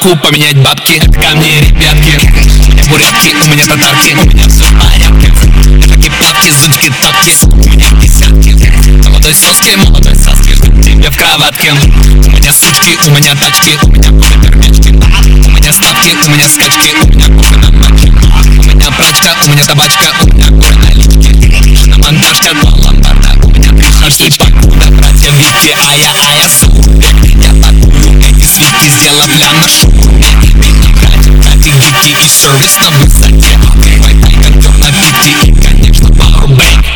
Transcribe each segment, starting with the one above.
кайфу поменять бабки. Это ко мне, ребятки. У меня бурятки, у меня татарки, у меня все в порядке. Таки плавки, зудки, тапки, у меня десятки. Молодой соски, ждут тебя в кроватке. У меня сучки, у меня тачки, у меня пермячки. У меня ставки, у меня скачки, у меня кофе на матче. У меня прачка, у меня табачка, у меня горы налички. Жена монтажка, два ломбарда, у меня три шашки. Покуда, братья, видите, а я супер. Я такую, эти свитки, сделав лям на шуме. График, гики и сервис на высоте. Wi-Fi, кондер, напитки и, конечно, powerbank.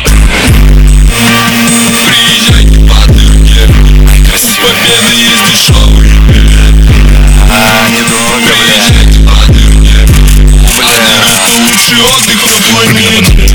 Приезжайте по дырке, с победы есть дешевый билет. Недорого, приезжайте по дырке, это лучший отдых на планете.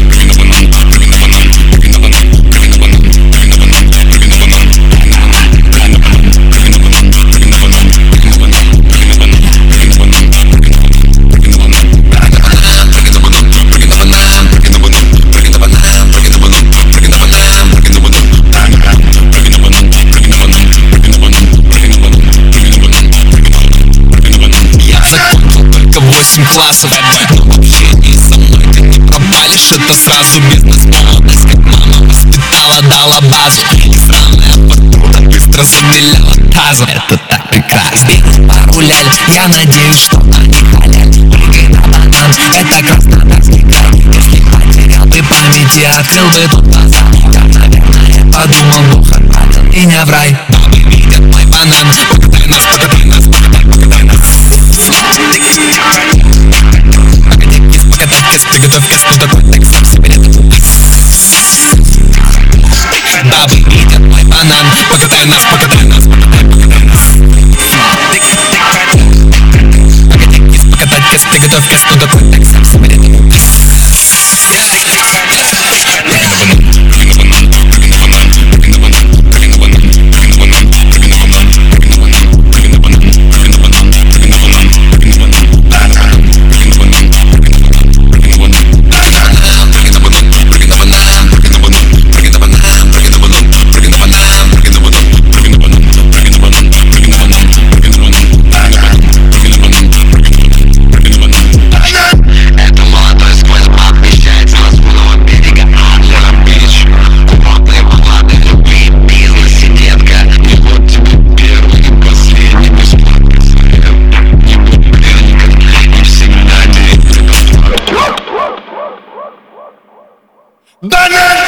Классов, но в общении со мной ты не пропалишь это сразу. Бизнес-молодость, как мама воспитала, дала базу. И странная фортуна быстро замеляла тазом. Это так прекрасно. Бизнес поруляль, я надеюсь, что они халяль. Прыгай на банан, это краснодарский край. Если потерял ты памяти, открыл бы тут глаза. Как, наверное, подумал, Бог отправил меня в рай. Бабы видят мой банан, покатай нас, покатай нас, покатай, покатай нас. Приготовь кис, кто такой, так сам себе рядом. Бабы видят мой банан, покатай нас, покатай нас, покатай, покатай нас. Погоди, кис, покатать кис, приготовь кис, кто такой, так сам себе рядом. Да